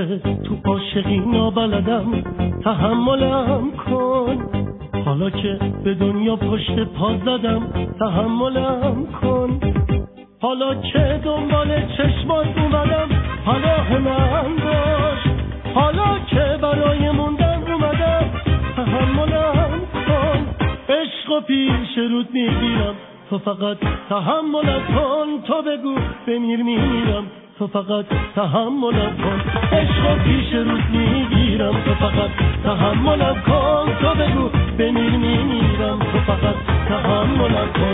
که تو عاشقی نابلدم تحملم کن، حالا که به دنیا پشت پا زدم تحملم کن، حالا که دنبال چشمات اومدم پناه من باش، حالا که برای موندن اومدم تحملم کن. عشق و پیش رود میگیرم تو فقط تحملم کن، تو بگو بمیر میمیرم تو فقط تحملم کن. عشق و پیش رود میگیرم تو فقط تحملم کن، تو بگو بمیر میمیرم تو فقط تحملم کن.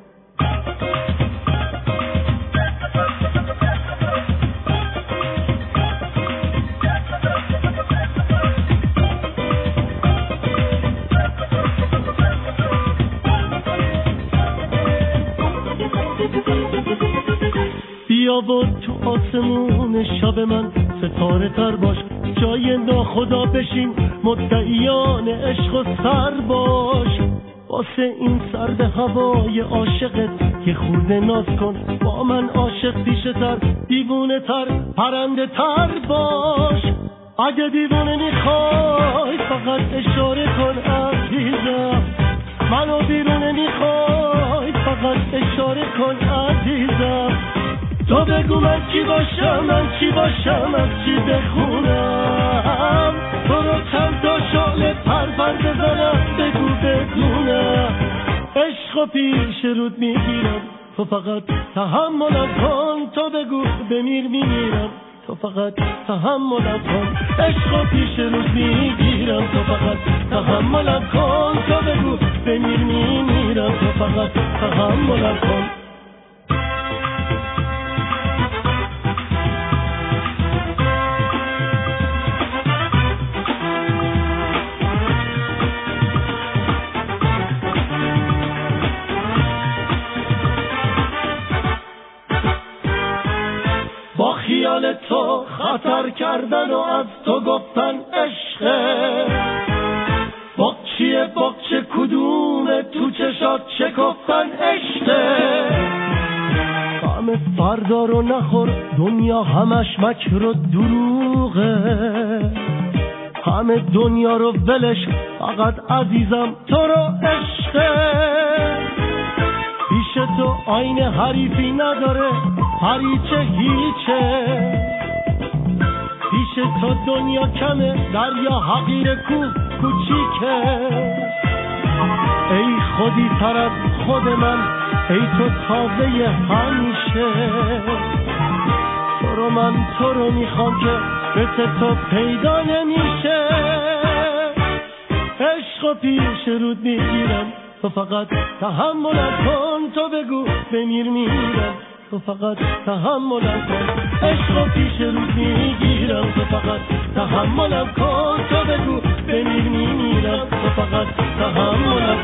بیا و تو آسمون شب من ستاره تر باش، جای ناخدا بشین مدعیان عشق و سر باش، واسه این سرد هوای عاشقت یه خورده ناز کن، با من عاشق پیشه تر دیوونه تر پرنده تر باش. اگه دیوونه میخوای فقط اشاره کن عزیزم، منو بیرونه میخوای فقط اشاره کن عزیزم، تو بگو من چی باشم، من چی باشم، از چی بخونم، تو رو چند تا شعله پر بزنم بگو بدونم. عشق و پیش رود میگیرم تو فقط تحملم کن، تو بگو بمیر میمیرم تو فقط تحملم کن. عشق و پیش رود میگیرم تو فقط تحملم کن، تو بگو بمیر میمیرم تو فقط تحملم کن. با خیال تو خطر کردن و از تو گفتن عشقه، باغچه کدومه تو چشات شکفتن عشقه. طعم فردا رو نخور دنیا همش مکر و دروغه، همه دنیا رو ولش فقط عزیزم تو رو عشقه. پیش تو آین حریفی نداره هریچه هیچه، پیش تو دنیا کمه دریا حقیر کوچیکه. ای خودی تر از خود من، ای تو تازه همیشه، تو رو میخوام که مثل تو پیدا نمیشه. عشق و پیش رود میگیرم تو فقط تحملم کن، تو بگو بمیر میمیرم تو فقط تحملم کن. عشق و پیش رود میگیرم تو فقط تحملم کن، تو بگو بمیر میمیرم تو فقط تحملم